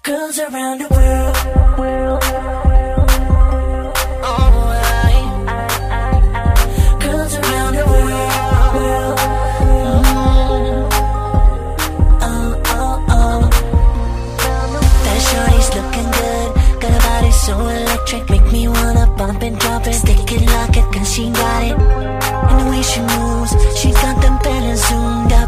Girls around the world. Girls around the world. That shorty's looking good. Got a body so electric, make me wanna bump and drop it. Stick it, lock it, cause she got it. And the way she moves, she got them belly zoomed up.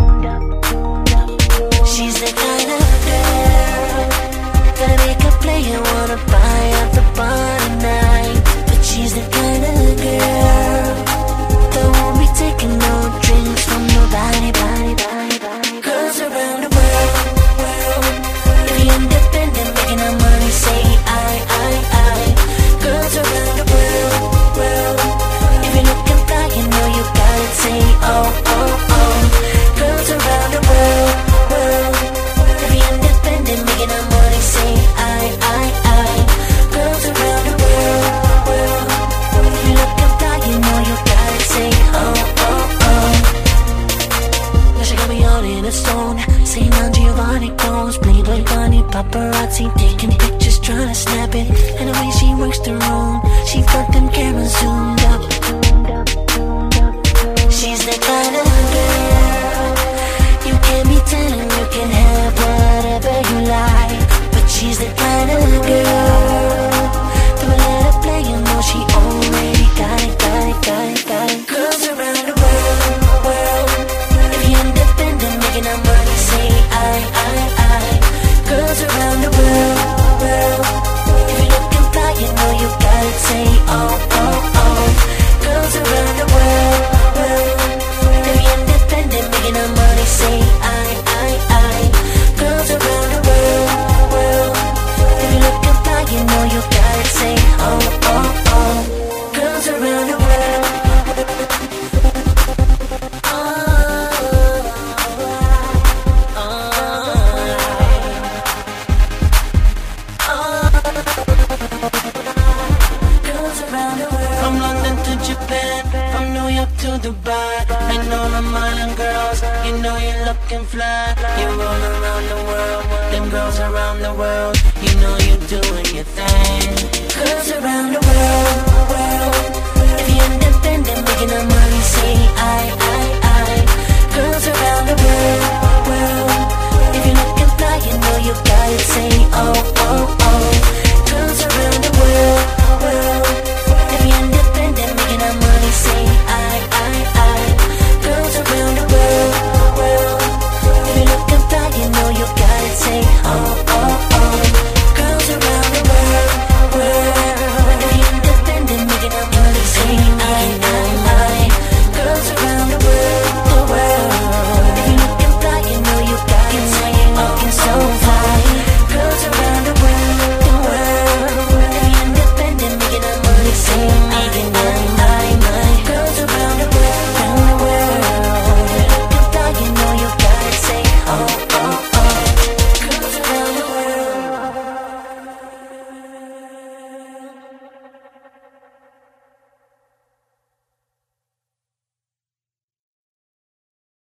She's the kind of girl gonna make a player wanna buy up the bar tonight. But she's the kind of girl that won't be taking no drinks from nobody. Girls around the world. If you're independent, making her money, say I. Girls around the world. If you're looking fly, you know you gotta say oh. Girls around the world. If you're independent, making her money, say I. Girls around the world. If you're looking fly, you know you gotta say oh. Now she got me all in a stone. St. Giovanni goes, Playboy bunny, paparazzi taking pictures, trying to snap it. And the way she works the room, she got them cameras zoomed up. She's the kind of girl you can't be telling you can have whatever you like. But she's the kind of girl don't let her play, you know she already got it. Girls around the world. If you're independent, making her money, say I. Girls around the world. If you're looking fly, you know you gotta say oh. Girls around the world. If you're independent, making her money, say I. Girls around the world. If you're looking fly, you know you gotta say oh. Girls around the world. From London to Japan, from New York to Dubai, and all the modern girls, you know you're looking fly. You roll around the world, them girls around the world, you know you're doing your thing. Girls around the world. If you're independent, making her money, say I. Girls around the world.